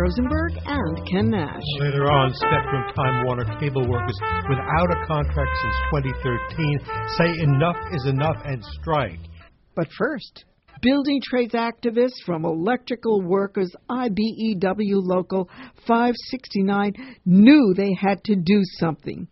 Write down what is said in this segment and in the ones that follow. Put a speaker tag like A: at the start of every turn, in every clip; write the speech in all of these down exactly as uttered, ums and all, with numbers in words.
A: Rosenberg and Ken Nash.
B: Later on, Spectrum Time Warner cable workers without a contract since twenty thirteen say enough is enough and strike.
A: But first, building trades activists from Electrical Workers I B E W Local five sixty-nine knew they had to do something.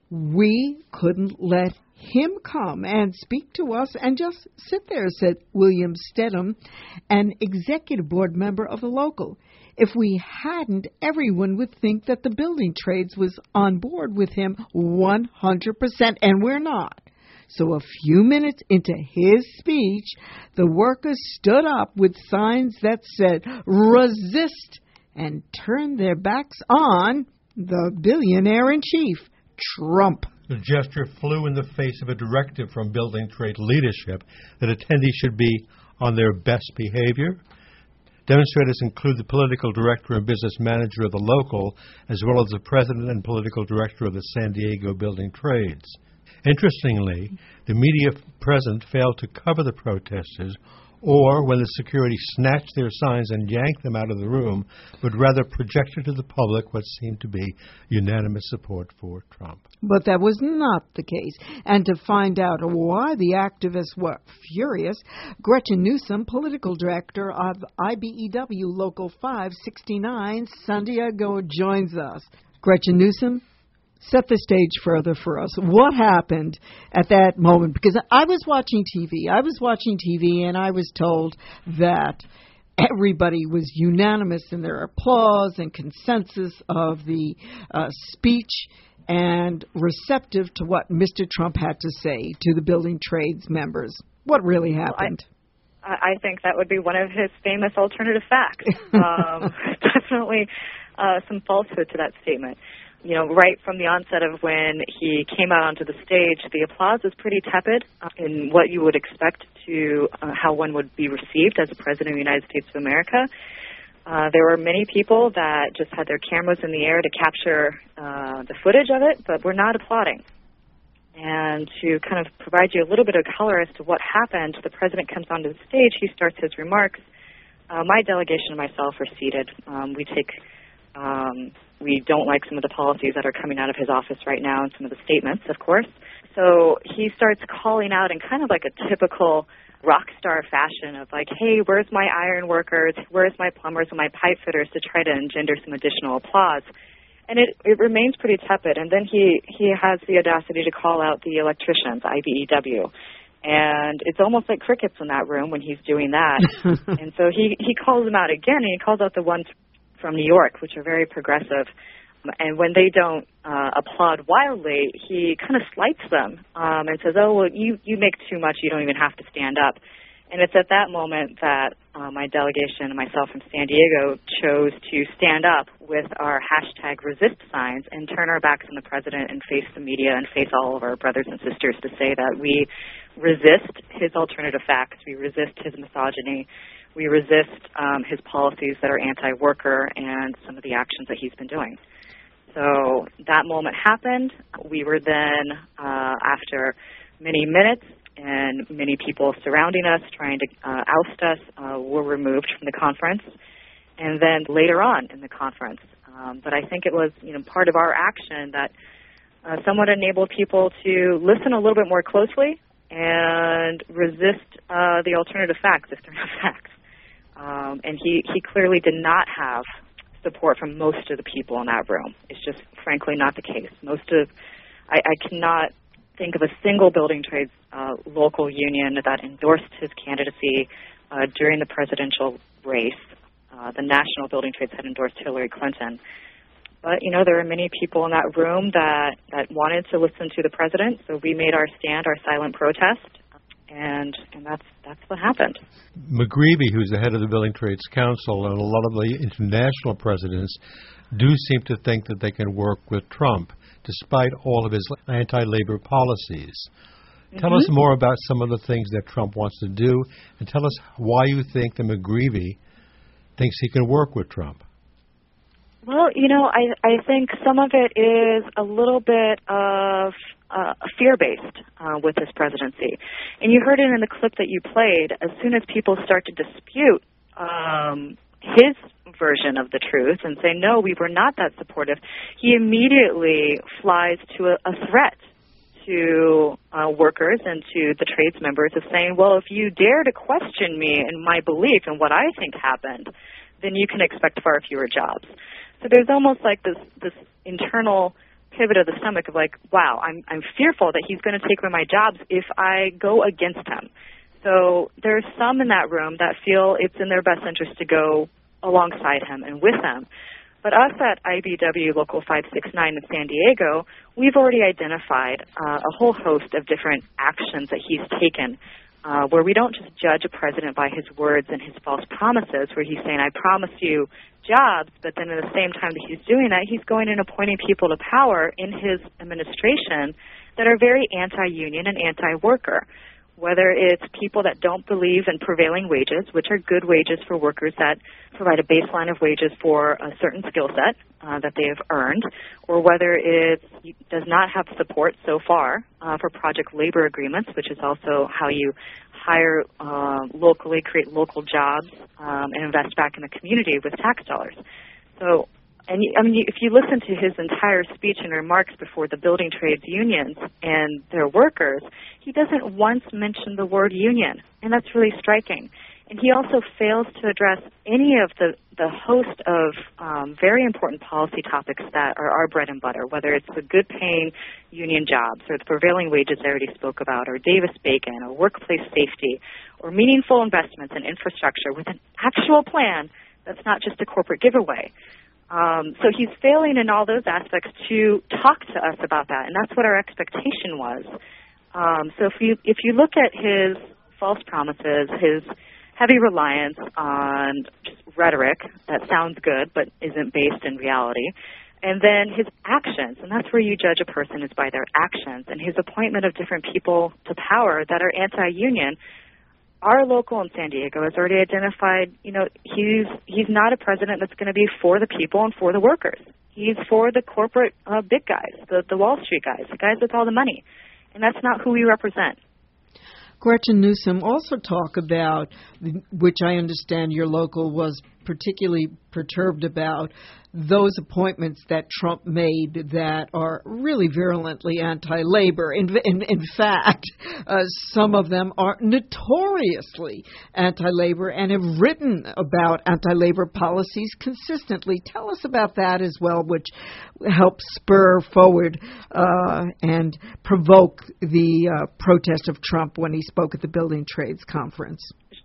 A: We couldn't let him come and speak to us and just sit there, said William Stedham, an executive board member of the local. If we hadn't, everyone would think that the building trades was on board with him one hundred percent, and we're not. So a few minutes into his speech, the workers stood up with signs that said, "Resist," and turned their backs on the billionaire-in-chief, Trump.
B: The gesture flew in the face of a directive from building trade leadership that attendees should be on their best behavior. Demonstrators include the political director and business manager of the local, as well as the president and political director of the San Diego Building Trades. Interestingly, the media present failed to cover the protesters, or when the security snatched their signs and yanked them out of the room, but rather projected to the public what seemed to be unanimous support for Trump.
A: But that was not the case. And to find out why the activists were furious, Gretchen Newsom, political director of I B E W Local five sixty-nine, San Diego, joins us. Gretchen Newsom, set the stage further for us. What happened at that moment? Because I was watching T V. I was watching T V, and I was told that everybody was unanimous in their applause and consensus of the uh, speech and receptive to what Mister Trump had to say to the building trades members. What really happened?
C: Well, I, I think that would be one of his famous alternative facts. um, definitely uh, some falsehood to that statement. You know, right from the onset of when he came out onto the stage, the applause was pretty tepid uh, in what you would expect to uh, how one would be received as a president of the United States of America. Uh, there were many people that just had their cameras in the air to capture uh, the footage of it, but were not applauding. And to kind of provide you a little bit of color as to what happened, the president comes onto the stage, he starts his remarks. Uh, my delegation and myself are seated. Um, we take... Um, we don't like some of the policies that are coming out of his office right now and some of the statements, of course. So he starts calling out in kind of like a typical rock star fashion of like, hey, where's my iron workers? Where's my plumbers and my pipe fitters, to try to engender some additional applause. And it, it remains pretty tepid. And then he, he has the audacity to call out the electricians, I B E W. And it's almost like crickets in that room when he's doing that. And so he, he calls them out again, and he calls out the ones from New York, which are very progressive. And when they don't uh, applaud wildly, he kind of slights them um, and says, oh, well, you, you make too much. You don't even have to stand up. And it's at that moment that uh, my delegation and myself from San Diego chose to stand up with our hashtag resist signs and turn our backs on the president and face the media and face all of our brothers and sisters to say that we resist his alternative facts, we resist his misogyny, we resist um, his policies that are anti-worker and some of the actions that he's been doing. So that moment happened. We were then, uh, after many minutes and many people surrounding us, trying to uh, oust us, uh, were removed from the conference. And then later on in the conference. Um, but I think it was, you know, part of our action that uh, somewhat enabled people to listen a little bit more closely and resist uh, the alternative facts if they're not facts. Um, and he, he clearly did not have support from most of the people in that room. It's just, frankly, not the case. Most of, I, I cannot think of a single building trades uh, local union that endorsed his candidacy uh, during the presidential race. Uh, the national building trades had endorsed Hillary Clinton. But, you know, there were many people in that room that, that wanted to listen to the president, so we made our stand, our silent protest. And and that's that's what happened.
B: McGreevey, who's the head of the Building Trades Council, and a lot of the international presidents do seem to think that they can work with Trump, despite all of his anti-labor policies. Mm-hmm. Tell us more about some of the things that Trump wants to do, and tell us why you think that McGreevey thinks he can work with Trump.
C: Well, you know, I, I think some of it is a little bit of uh, fear-based uh, with this presidency. And you heard it in the clip that you played. As soon as people start to dispute um, his version of the truth and say, no, we were not that supportive, he immediately flies to a, a threat to uh, workers and to the trades members of saying, well, if you dare to question me and my belief in what I think happened, then you can expect far fewer jobs. So there's almost like this, this internal pivot of the stomach of like, wow, I'm, I'm fearful that he's going to take away my jobs if I go against him. So there's some in that room that feel it's in their best interest to go alongside him and with him. But us at I B W Local five sixty-nine in San Diego, we've already identified uh, a whole host of different actions that he's taken uh, where we don't just judge a president by his words and his false promises, where he's saying, I promise you jobs, but then at the same time that he's doing that, he's going and appointing people to power in his administration that are very anti-union and anti-worker. Whether it's people that don't believe in prevailing wages, which are good wages for workers that provide a baseline of wages for a certain skill set uh, that they have earned, or whether it does not have support so far uh, for project labor agreements, which is also how you hire uh, locally, create local jobs, um, and invest back in the community with tax dollars. So, and I mean, if you listen to his entire speech and remarks before the building trades unions and their workers, he doesn't once mention the word union, and that's really striking. And he also fails to address any of the, the host of um, very important policy topics that are our bread and butter, whether it's the good-paying union jobs or the prevailing wages I already spoke about, or Davis-Bacon, or workplace safety, or meaningful investments in infrastructure with an actual plan that's not just a corporate giveaway. Um, so he's failing in all those aspects to talk to us about that, and that's what our expectation was. Um, so if you if you look at his false promises, his heavy reliance on just rhetoric that sounds good but isn't based in reality, and then his actions, and that's where you judge a person is by their actions, and his appointment of different people to power that are anti-union. Our local in San Diego has already identified, you know, he's he's not a president that's going to be for the people and for the workers. He's for the corporate uh, big guys, the, the Wall Street guys, the guys with all the money. And that's not who we represent.
A: Gretchen Newsom also talked about, which I understand your local was particularly perturbed about, those appointments that Trump made that are really virulently anti-labor. In, in, in fact, uh, some of them are notoriously anti-labor and have written about anti-labor policies consistently. Tell us about that as well, which helped spur forward uh, and provoke the uh, protest of Trump when he spoke at the Building Trades Conference.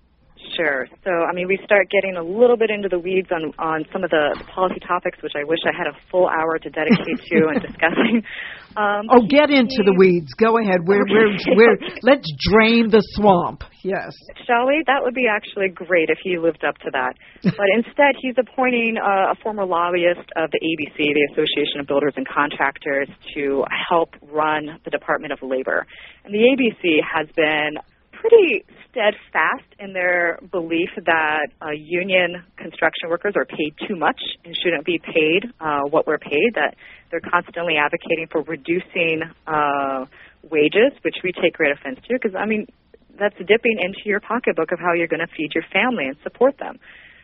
C: Sure. So, I mean, we start getting a little bit into the weeds on, on some of the policy topics, which I wish I had a full hour to dedicate to and discussing. Um,
A: oh, get into the weeds. Go ahead. We're, we're, we're, let's drain the swamp. Yes.
C: Shall we? That would be actually great if he lived up to that. But instead, he's appointing uh, a former lobbyist of the A B C, the Association of Builders and Contractors, to help run the Department of Labor. And the A B C has been pretty steadfast in their belief that uh, union construction workers are paid too much and shouldn't be paid uh, what we're paid, that they're constantly advocating for reducing uh, wages, which we take great offense to because, I mean, that's dipping into your pocketbook of how you're going to feed your family and support them.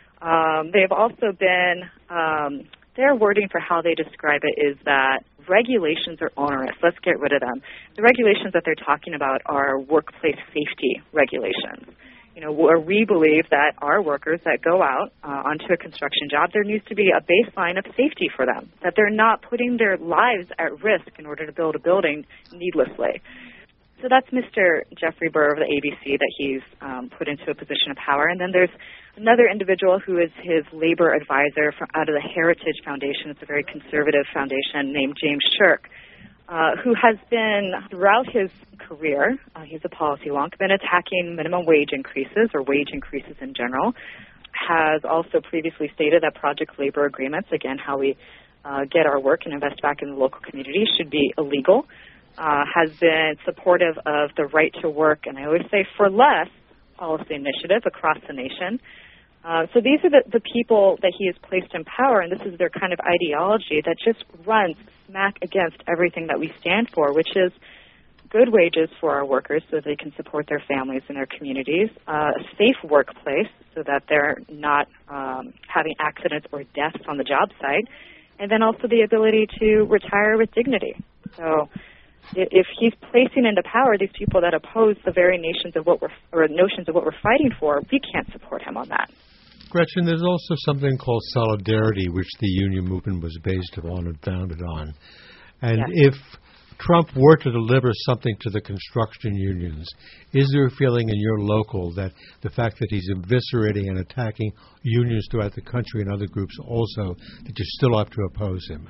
C: Um, they've also been, um, their wording for how they describe it is that regulations are onerous. Let's get rid of them. The regulations that they're talking about are workplace safety regulations. You know, where we believe that our workers that go out uh, onto a construction job, there needs to be a baseline of safety for them, that they're not putting their lives at risk in order to build a building needlessly. So that's Mister Jeffrey Burr of the A B C that he's um, put into a position of power. And then there's another individual who is his labor advisor from out of the Heritage Foundation. It's a very conservative foundation named James Shirk, uh, who has been, throughout his career, uh, he's a policy wonk, been attacking minimum wage increases or wage increases in general, has also previously stated that project labor agreements, again, how we uh, get our work and invest back in the local community, should be illegal. Uh, has been supportive of the right to work, and I always say for less, policy initiative across the nation. Uh, so these are the, the people that he has placed in power, and this is their kind of ideology that just runs smack against everything that we stand for, which is good wages for our workers so they can support their families and their communities, uh, a safe workplace so that they're not um, having accidents or deaths on the job site, and then also the ability to retire with dignity. So if he's placing into power these people that oppose the very nations of what we're, or notions of what we're fighting for, we can't support him on that.
B: Gretchen, there's also something called solidarity, which the union movement was based upon and founded on. And yes. if Trump were to deliver something to the construction unions, is there a feeling in your local that the fact that he's eviscerating and attacking unions throughout the country and other groups also, that you still have to oppose him?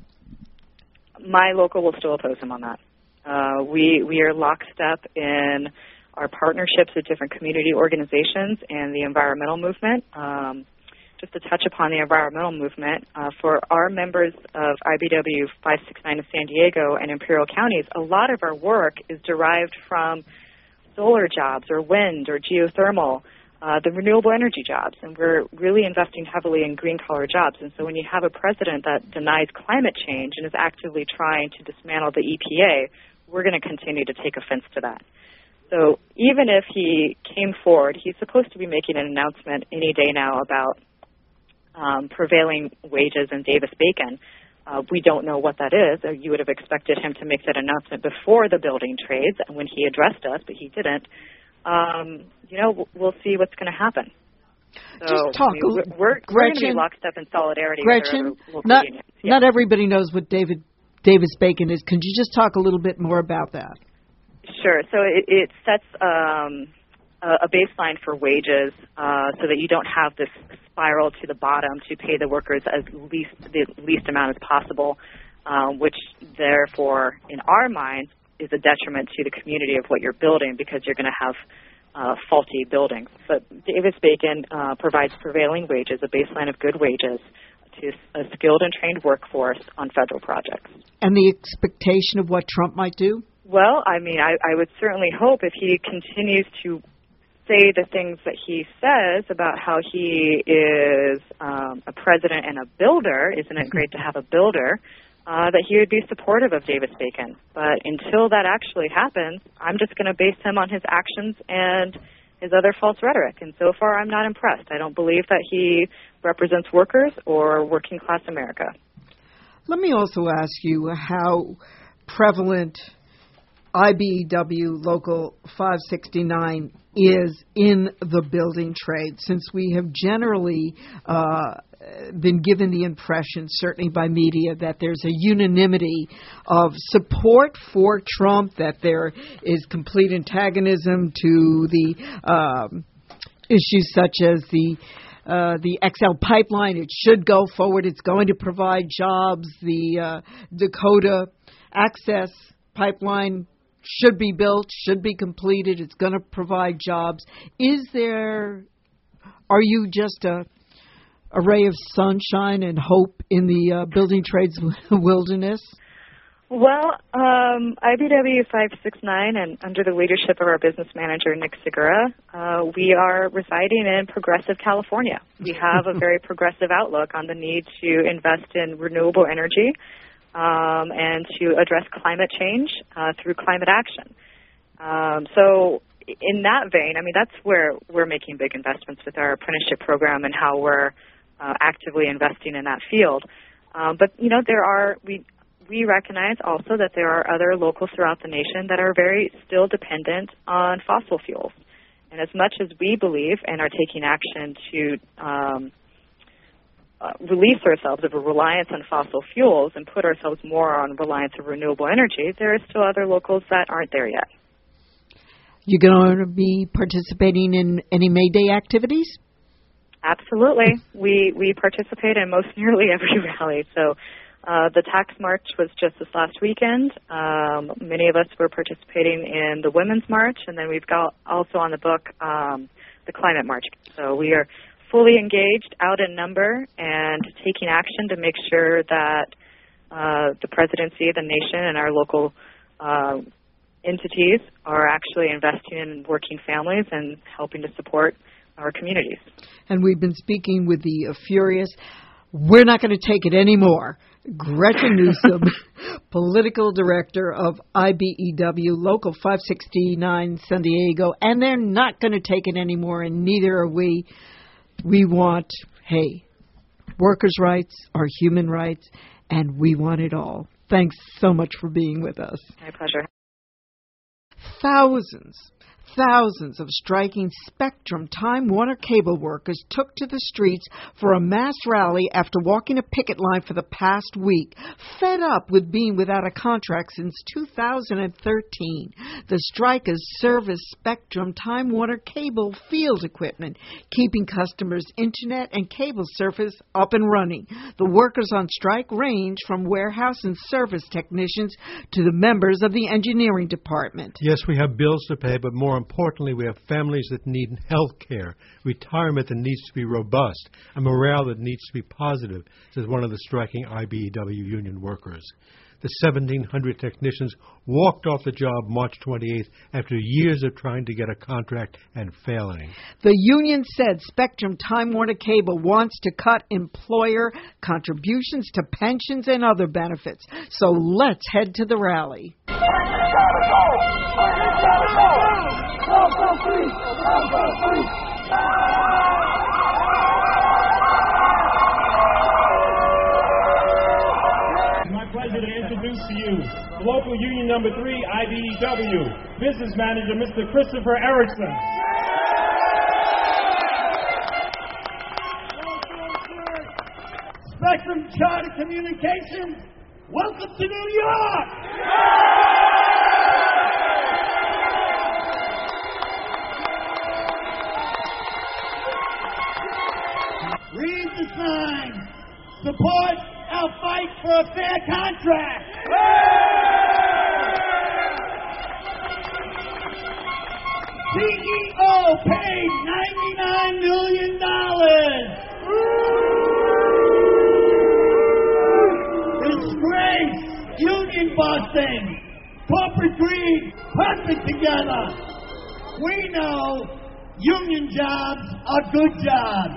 C: My local will still oppose him on that. Uh, we we are lockstep in our partnerships with different community organizations and the environmental movement. Um, just to touch upon the environmental movement, uh, for our members of I B W five sixty-nine in San Diego and Imperial counties, a lot of our work is derived from solar jobs or wind or geothermal, uh, the renewable energy jobs, and we're really investing heavily in green-collar jobs. And so when you have a president that denies climate change and is actively trying to dismantle the E P A, we're going to continue to take offense to that. So even if he came forward, he's supposed to be making an announcement any day now about um, prevailing wages in Davis-Bacon. Uh, we don't know what that is. You would have expected him to make that announcement before the building trades and when he addressed us, but he didn't. Um, you know, we'll see what's going to happen. So,
A: Just talk,
C: I mean, we're, we're,
A: Gretchen,
C: we're going to be lockstep in solidarity
A: Gretchen,
C: with our local
A: not,
C: unions. Yeah.
A: Not everybody knows what David Davis-Bacon is. Could you just talk a little bit more about that?
C: Sure. So it, it sets um, a baseline for wages uh, so that you don't have this spiral to the bottom to pay the workers as least the least amount as possible, um, which therefore, in our minds, is a detriment to the community of what you're building because you're going to have uh, faulty buildings. But Davis-Bacon uh, provides prevailing wages, a baseline of good wages, to a skilled and trained workforce on federal projects.
A: And the expectation of what Trump might do?
C: Well, I mean, I, I would certainly hope if he continues to say the things that he says about how he is um, a president and a builder, isn't it great to have a builder, uh, that he would be supportive of Davis-Bacon. But until that actually happens, I'm just going to base him on his actions and his other false rhetoric. And so far, I'm not impressed. I don't believe that he represents workers or working-class America.
A: Let me also ask you how prevalent I B E W Local five sixty-nine is in the building trade, since we have generally uh, been given the impression, certainly by media, that there's a unanimity of support for Trump, that there is complete antagonism to the um, issues such as the Uh, the X L pipeline. It should go forward. It's going to provide jobs. The uh, Dakota Access pipeline should be built, should be completed. It's going to provide jobs. Is there, are you just a, a ray of sunshine and hope in the uh, building trades wilderness?
C: Well, um, I B W five sixty-nine, and under the leadership of our business manager, Nick Segura, uh, we are residing in progressive California. We have a very progressive outlook on the need to invest in renewable energy um, and to address climate change uh, through climate action. Um, so in that vein, I mean, that's where we're making big investments with our apprenticeship program and how we're uh, actively investing in that field. Um, but, you know, there are... we. We recognize also that there are other locals throughout the nation that are very still dependent on fossil fuels. And as much as we believe and are taking action to um, uh, release ourselves of a reliance on fossil fuels and put ourselves more on reliance of renewable energy, there are still other locals that aren't there yet.
A: You going to be participating in any May Day activities?
C: Absolutely. We, we participate in most nearly every rally. So Uh, the tax march was just this last weekend. Um, many of us were participating in the Women's March, and then we've got also on the book um, the Climate March. So we are fully engaged, out in number, and taking action to make sure that uh, the presidency, the nation, and our local uh, entities are actually investing in working families and helping to support our communities.
A: And we've been speaking with the uh, furious We're not going to take it anymore. Gretchen Newsom, political director of I B E W, Local five sixty-nine San Diego, and they're not going to take it anymore, and neither are we. We want, hey, workers' rights are human rights, and we want it all. Thanks so much for being with us.
C: My pleasure.
A: Thousands, thousands of striking Spectrum Time Warner cable workers took to the streets for a mass rally after walking a picket line for the past week, fed up with being without a contract since two thousand thirteen. The strikers service Spectrum Time Warner cable field equipment, keeping customers' internet and cable service up and running. The workers on strike range from warehouse and service technicians to the members of the engineering department.
B: Yes, we have bills to pay, but more importantly, we have families that need health care, retirement that needs to be robust, and morale that needs to be positive, says one of the striking I B E W union workers. The seventeen hundred technicians walked off the job March twenty-eighth after years of trying to get a contract and failing.
A: The union said Spectrum Time Warner Cable wants to cut employer contributions to pensions and other benefits. So let's head to the rally.
D: It's my pleasure to introduce to you the local union number three, I B E W, business manager, Mister Christopher Erickson. Spectrum Charter Communications, welcome to New York! Read the sign. Support our fight for a fair contract. C E O paid ninety-nine million dollars. Disgrace, union busting, corporate greed, perfect together. We know union jobs are good jobs.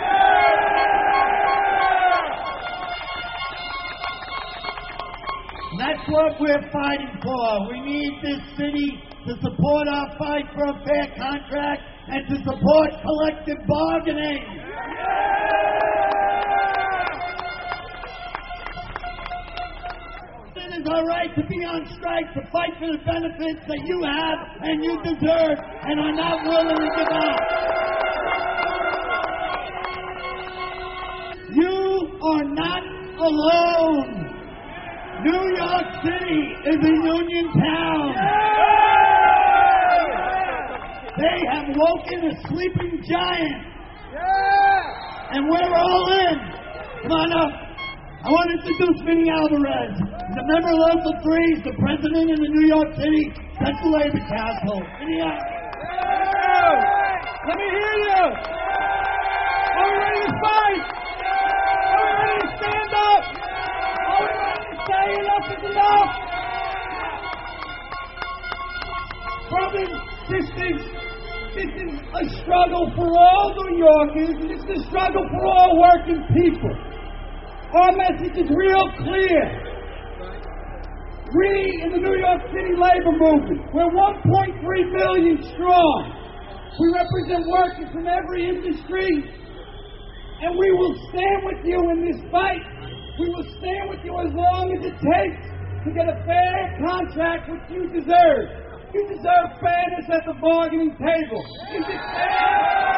D: And that's what we're fighting for. We need this city to support our fight for a fair contract and to support collective bargaining. It is our right to be on strike to fight for the benefits that you have and you deserve and are not willing to give up. You are not alone. New York City is a union town. They have woken a sleeping giant. And we're all in. Come on up. I want to introduce Vinny Alvarez. He's a member of Local three, he's the president of the New York City Central Labor Council. Vinny Alvarez. Let me hear you. Are we ready to fight? Are we ready to stand up? Are we ready to say enough is enough? Brothers, sisters, this is a struggle for all New Yorkers, and it's a struggle for all working people. Our message is real clear. We in the New York City labor movement, we're one point three million strong. We represent workers from every industry, and we will stand with you in this fight. We will stand with you as long as it takes to get a fair contract which you deserve. You deserve fairness at the bargaining table. Is it fair?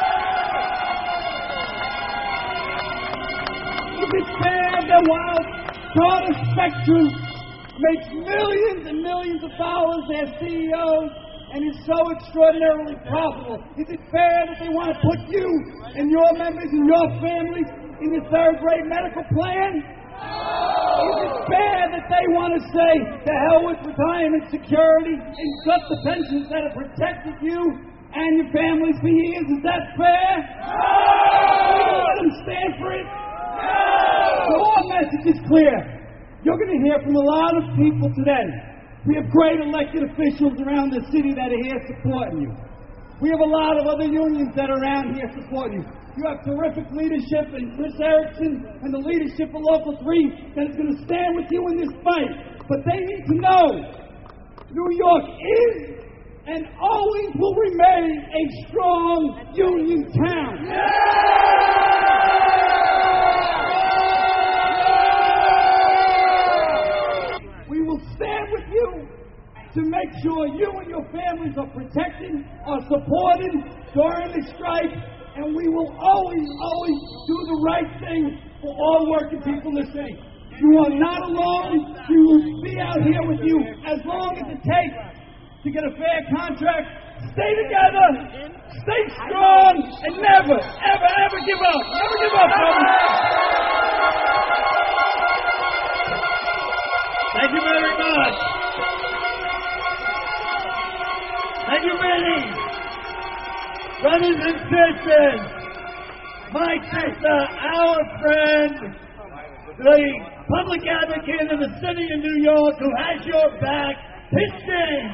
D: Is it fair that while Charter Spectrum makes millions and millions of dollars as C E Os and is so extraordinarily profitable, is it fair that they want to put you and your members and your families in the third-rate medical plan? Is it fair that they want to say, to hell with retirement security and cut the pensions that have protected you and your families for years? Is that fair? Will you let them stand for it? So our message is clear. You're going to hear from a lot of people today. We have great elected officials around the city that are here supporting you. We have a lot of other unions that are around here supporting you. You have terrific leadership in Chris Erickson and the leadership of Local three that is going to stand with you in this fight. But they need to know New York is and always will remain a strong union town. We will stand with you to make sure you and your families are protected, are supported during the strike, and we will always, always do the right thing for all working people in the city. You are not alone. We will be out here with you as long as it takes to get a fair contract. Stay together, stay strong, and never, ever, ever give up. Never give up, brothers. Thank you very much. Thank you, Vinny. Brothers and sisters, my sister, our friend, the public advocate of the city of New York who has your back, Piston.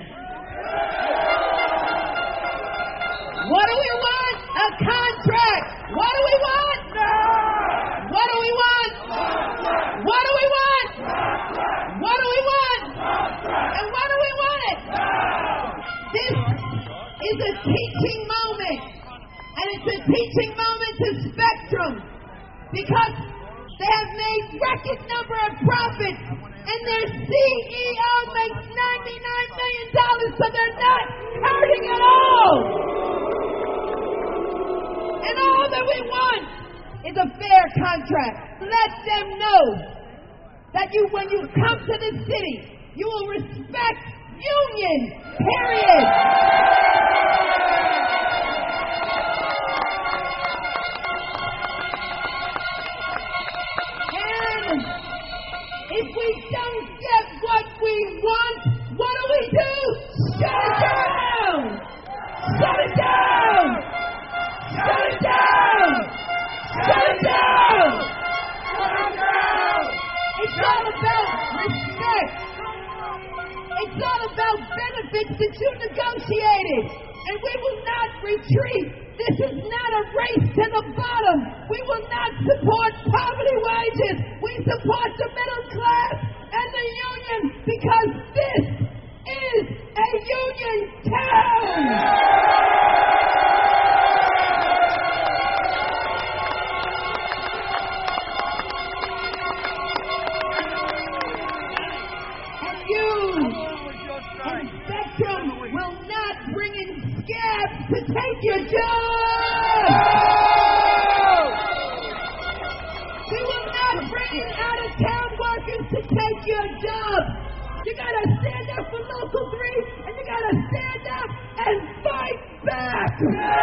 E: What do we want? A contract. What do we want? What do we want? What do we want? What do we want? And what do we want it? This is a teaching moment. And it's a teaching moment to Spectrum. Because they have made record number of profits. And their C E O makes ninety-nine million dollars, so they're not hurting at all. And all that we want is a fair contract. Let them know that you, when you come to the city, you will respect unions, period. And if we don't get what we want, what do we do? Shut it down! Shut it down! Shut it down! Shut it down! Shut it down! It's all about respect. It's all about benefits that you negotiated. And we will not retreat. This is not a race to the bottom. We will not support poverty wages. We support the middle class and the union because this is a union town. And Spectrum will not bring in scabs to take your job. We will not bring in out-of-town workers to take your job. You gotta stand up for Local three, and you gotta stand up and fight back.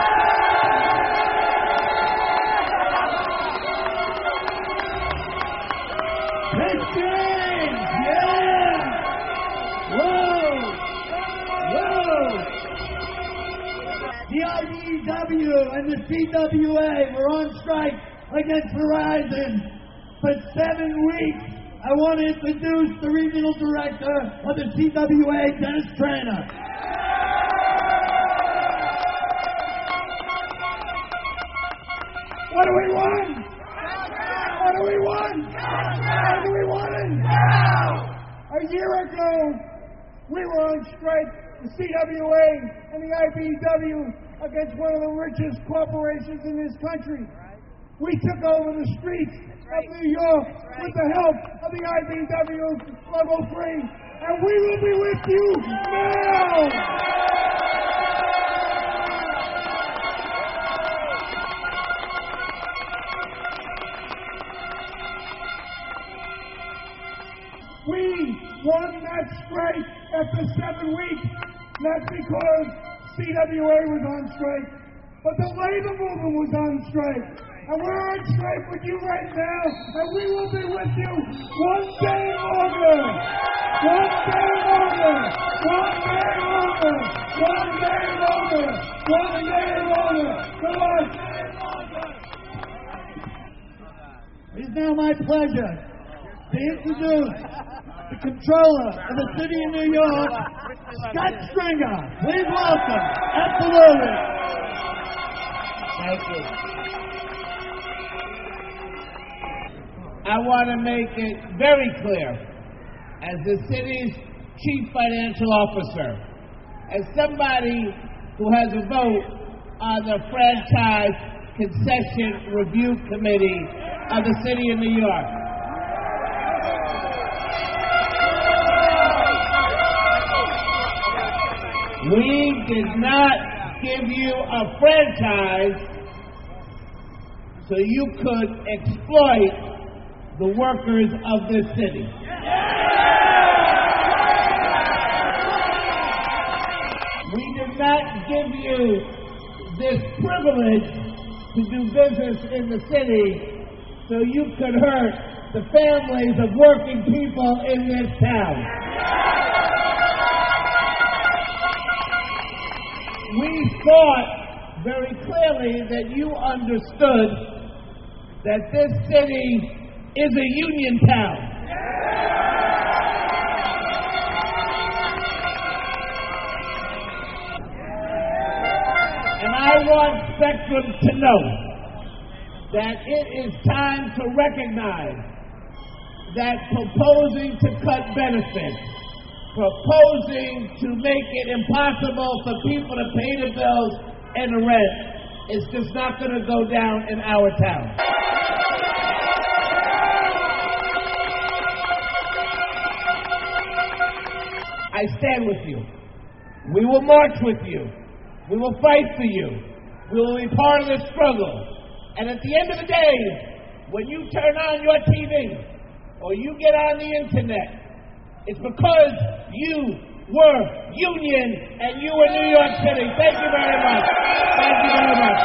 D: Pistons! Yeah! Whoa! Whoa! The I B E W and the C W A were on strike against Verizon for seven weeks. I want to introduce the regional director of the C W A, Dennis Trainer. What do we want? What do we want? What do we want it? A year ago, we were on strike, the C W A and the I B E W, against one of the richest corporations in this country. We took over the streets of New York with the help of the I B E W Local three, and we will be with you now! We won that strike after seven weeks, not because C W A was on strike, but the labor movement was on strike. And we're on strike with you right now, and we will be with you one day longer. One day longer. One day longer. One day longer. One day longer. Come on. It is now my pleasure to introduce the controller of the city of New York, Scott Stringer. Please welcome. Absolutely. Thank you.
F: I want to make it very clear, as the city's chief financial officer, as somebody who has a vote on the Franchise Concession Review Committee of the City of New York. We did not give you a franchise so you could exploit the workers of this city. We did not give you this privilege to do business in the city so you could hurt the families of working people in this town. We thought very clearly that you understood that this city is a union town. And I want Spectrum to know that it is time to recognize that proposing to cut benefits, proposing to make it impossible for people to pay the bills and the rent is just not going to go down in our town. I stand with you. We will march with you. We will fight for you. We will be part of this struggle. And at the end of the day, when you turn on your T V or you get on the internet, it's because you were union and you were New York City. Thank you very much. Thank you very much.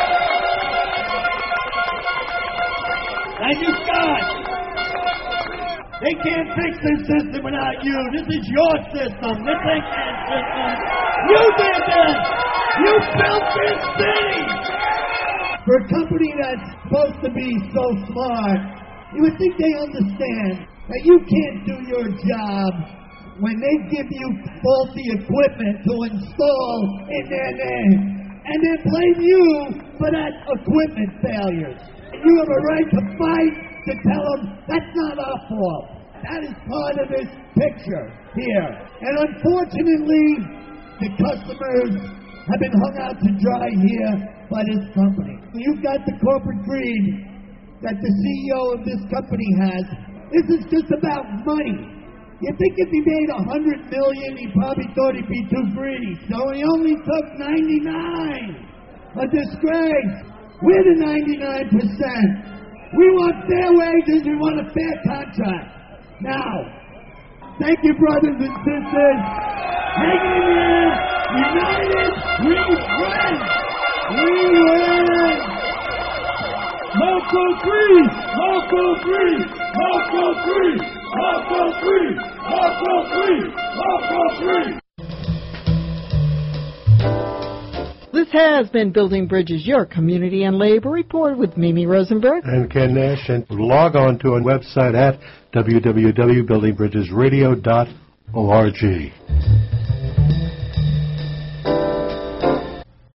G: Thank you, Scott. They can't fix this system without you. This is your system. This ain't that system. You did this. You built this city. For a company that's supposed to be so smart, you would think they understand that you can't do your job when they give you faulty equipment to install in their name and then blame you for that equipment failures. You have a right to fight to tell them that's not our fault. That is part of this picture here. And unfortunately, the customers have been hung out to dry here by this company. You've got the corporate greed that the C E O of this company has. This is just about money. You think if he made a hundred million, he probably thought he'd be too greedy. So he only took ninety-nine. A disgrace. We're the ninety-nine percent. We want fair wages. We want a fair contract. Now, thank you, brothers and sisters. Hang in there. United, we win. We win. Local three. Local three. Local three. Local three. Local three. Local three.
A: This has been Building Bridges, your community and labor report with Mimi Rosenberg
B: and Ken Nash. And log on to our website at w w w dot building bridges radio dot org.